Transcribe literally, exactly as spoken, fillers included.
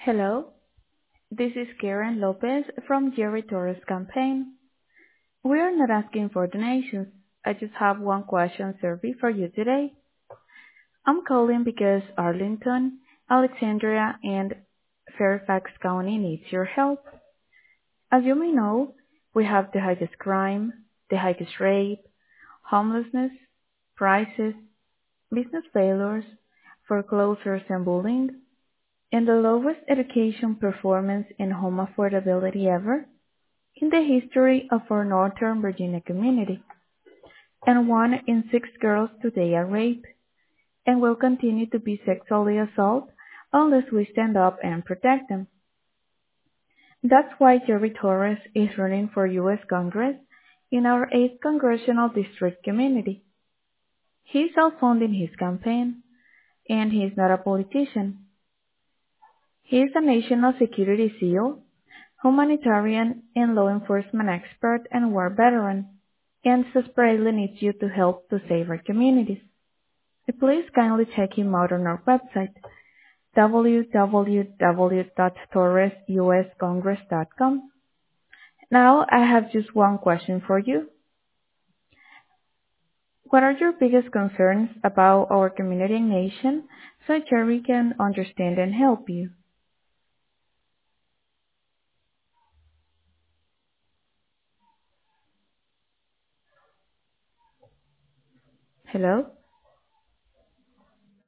Hello, this is Karen Lopez from Jerry Torres campaign. We are not asking for donations. I just have one question survey for you today. I'm calling because Arlington, Alexandria, and Fairfax County needs your help. As you may know, we have the highest crime, the highest rape, homelessness, prices, business failures, foreclosures and bullying, and the lowest education performance and home affordability ever in the history of our Northern Virginia community. And one in six girls today are raped and will continue to be sexually assaulted unless we stand up and protect them. That's why Jerry Torres is running for U S Congress in our eighth Congressional District community. He's self-funding his campaign, and he's not a politician. He is a national security SEAL, humanitarian and law enforcement expert and war veteran, and desperately needs you to help to save our communities. Please kindly check him out on our website, w w w dot torres u s congress dot com. Now I have just one question for you. What are your biggest concerns about our community and nation so Jerry can understand and help you? Hello?